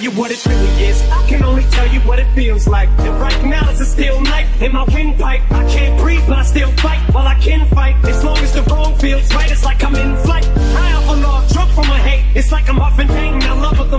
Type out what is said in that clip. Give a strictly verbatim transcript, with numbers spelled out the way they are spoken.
you what it really is. I can only tell you what it feels like. And right now it's a steel knife in my windpipe. I can't breathe, but I still fight while I can fight. As long as the wrong feels right, it's like I'm in flight. High off a log, drunk from my hate. It's like I'm huffing pain. I love what the